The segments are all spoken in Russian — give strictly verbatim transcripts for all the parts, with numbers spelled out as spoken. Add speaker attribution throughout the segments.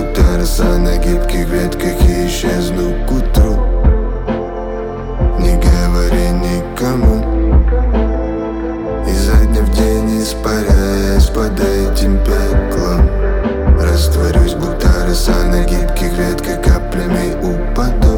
Speaker 1: будто роса на гибких ветках, и исчезну к утру. Не говори никому, изо дня в день испаряясь под этим пеклом. Растворюсь, будто роса на гибких ветках, каплями упаду.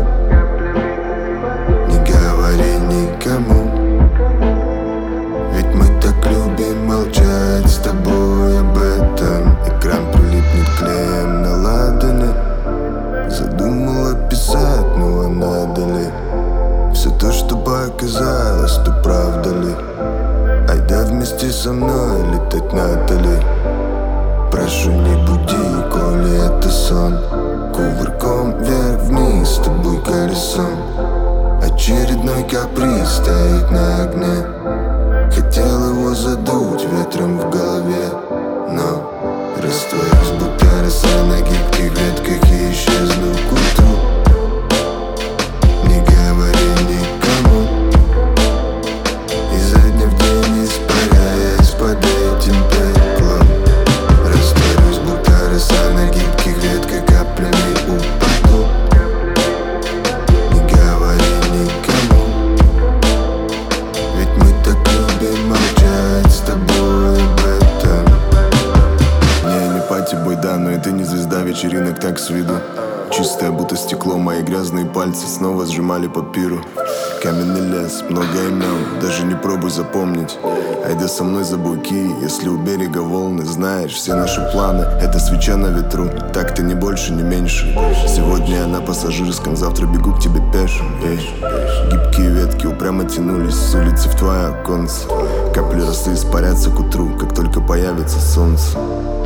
Speaker 1: Не говори никому, ведь мы так любим молчать с тобой об этом. Экран прилипнет клеем на ладони. Задумала писать, ну а надо ли? Все то, что показалось, то правда ли? Айда вместе со мной летать надо. Прошу, не буди, коли это сон. Кувырком вверх-вниз с тобой колесом. Очередной каприз стоит на огне. Хотел его задуть ветром в голове, но растворюсь, будто роса на гибких ветках, и исчезну к утру. Не говори никому, изо дня в день испаряясь под этим пеклом. Растворюсь, будто роса на гибких ветках, каплями упаду. Не говори никому, ведь мы так любим молчать с тобой об этом.
Speaker 2: Не, не пати бойда, но это не звезда вечеринок так с виду. Чистое, будто стекло, мои грязные пальцы снова сжимали папиру. Каменный лес, много имен, даже не пробуй запомнить. Айда со мной за буйки, если у берега волны. Знаешь, все наши планы — это свеча на ветру. Так-то не больше, не меньше. Сегодня я на пассажирском, завтра бегу к тебе пешим. Эй. Гибкие ветки упрямо тянулись с улицы в твое оконце. Капли росы испарятся к утру, как только появится солнце.